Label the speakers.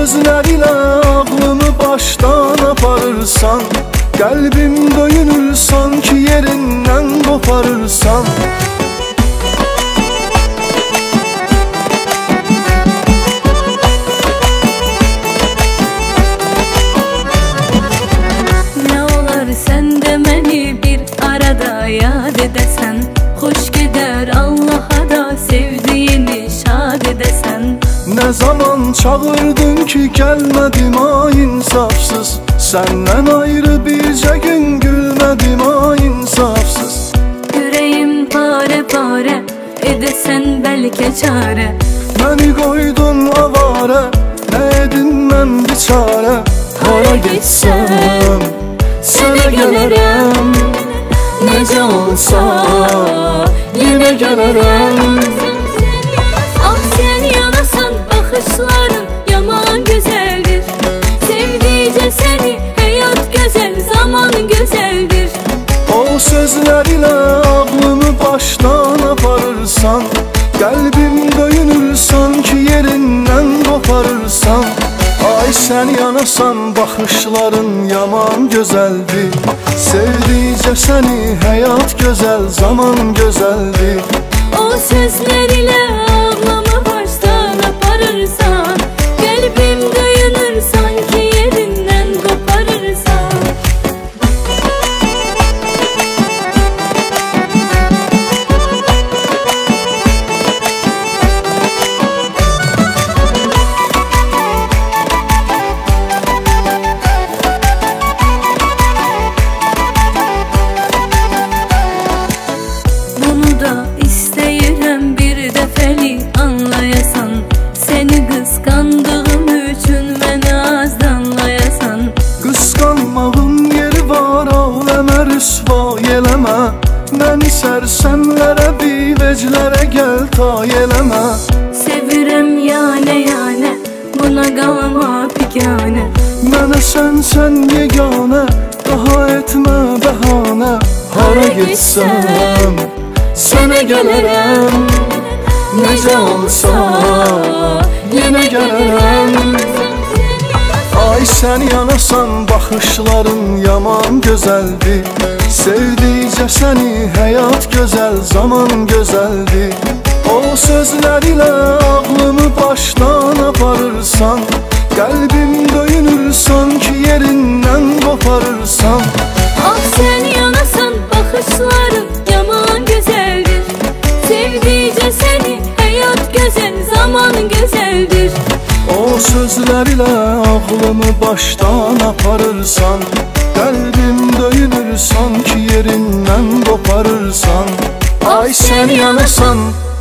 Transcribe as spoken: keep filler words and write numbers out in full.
Speaker 1: sözlərlə ağlımı başdan aparırsan, qəlbim döyünür sanki yerindən qoparırsan.
Speaker 2: Nə olar sən də məni bir arada yad edəsən, xoş gedər Allaha da sevdiyini şad edəsən.
Speaker 1: Nə zaman çağırdın ki gəlmədim ay insafsız, səndən ayrı bircə gün gülmədim ay insafsız.
Speaker 2: Ürəyim pare pare edəsən bəlkə çarə,
Speaker 1: məni qoydun avara, nə edim mən biçarə. Hara getsəm sənə gələrəm, necə olsa yenə gələrəm.
Speaker 2: Ah sən yanasan baxışların yaman gözəldir, sevdikcə səni həyat gözəl, zaman gözəldir.
Speaker 1: O sözlərlə ağlımı başdan aparırsan, qəlbim döyünür sanki yerindən qoparırsan. Ay sən yanasan baxışların yaman gözəldir, sevdikcə səni həyat gözəl, zaman gözəldir.
Speaker 2: O sözlərlə ağlamı başdan aparırsan, qəlbim döyünür sanki yerindən qoparırsan. Bunu da istəyirəm bir dəfəli anlayasan, səni qısqandığım üçün mənə az danlayasan.
Speaker 1: Qısqanmağın yeri var, aləmə rüsva eləmə, məni sərsəmlərə biveclərə gəl tay eləmə.
Speaker 2: Sevirəm yanə yanə, buna qalma biganə,
Speaker 1: Mənə sən sən yeganə, daha etmə bəhanə. Hara getsəm sənə gələrəm, necə olsa yenə gələrəm. Ay sən yanasan baxışların yaman gözəldir, sevdikcə səni həyat gözəl, zaman gözəldir. O sözlərlə ağlımı başdan aparırsan, qəlbim döyünür sanki yerindən qoparırsan.
Speaker 2: Ah sən yanasan baxışların yaman gözəldir, sevdikcə səni həyat gözəl, zaman gözəldir.
Speaker 1: O sözlərlə ağlımı başdan aparırsan, qəlbim döyünür sanki yerindən qoparırsan. Ay sən yanasan